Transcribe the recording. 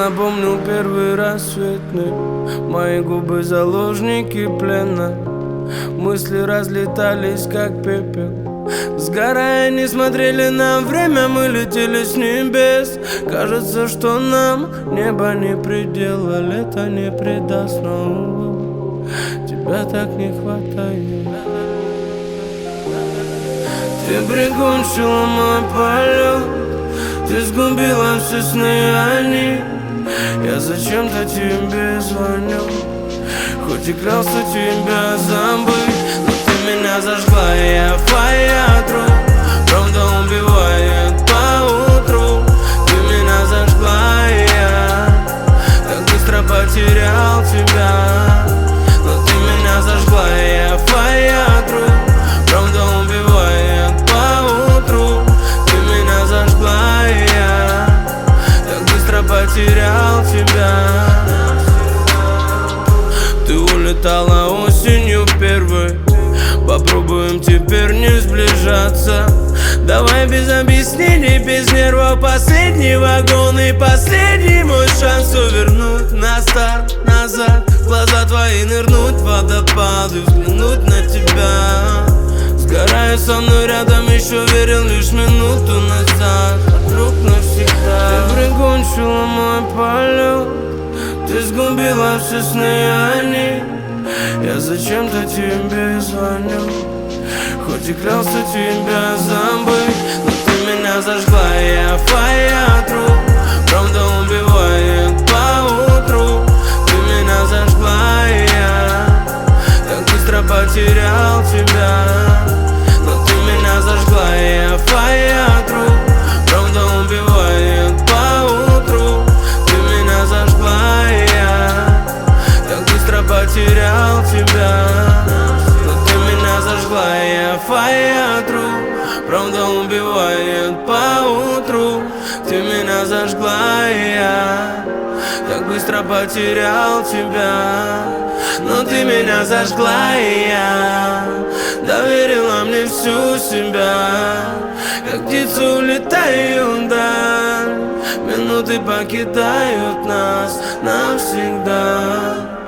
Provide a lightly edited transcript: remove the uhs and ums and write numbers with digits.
помню первый рассветный, мои губы заложники плена. Мысли разлетались как пепел, сгорая, не смотрели на время, мы летели с небес. Кажется, что нам небо не предел, а лето не предаст снова. Тебя так не хватает. Ты прикончила мой полет, ты сгубила все сны они. Я зачем-то тебе звоню, хоть и клялся тебя забыть. Но ты меня зажгла, я фая труп, правда убивает по утру. Ты меня зажгла, я так быстро потерял тебя. Но ты меня зажгла, я фая труп, правда убивает по утру. Ты меня зажгла, я так быстро потерял тебя. Ты улетала осенью первой, попробуем теперь не сближаться. Давай без объяснений, без нервов, последний вагон и последний мой шанс увернуть на старт, назад, в глаза твои нырнуть в водопады, взглянуть на тебя. Сгораю со мной рядом, еще верил лишь минуту назад, а вдруг навсегда. Ты прикончила мой полет, ты сгубила все сны они. Я зачем-то тебе звоню, хоть и клялся тебя забыть. Но ты меня зажгла, я фая труп, правда убивает по утру. Ты меня зажгла, я так быстро потерял тебя. Но ты меня зажгла, я фая труп, правда убивает по утру. Ты меня зажгла, я так быстро потерял тебя. Но ты меня зажгла, я фая труп, правда убивает по утру. Ты меня зажгла, я так быстро потерял тебя. Но ты меня зажгла, я доверила мне всю себя. Как птицы улетаю вдаль, минуты покидают нас навсегда.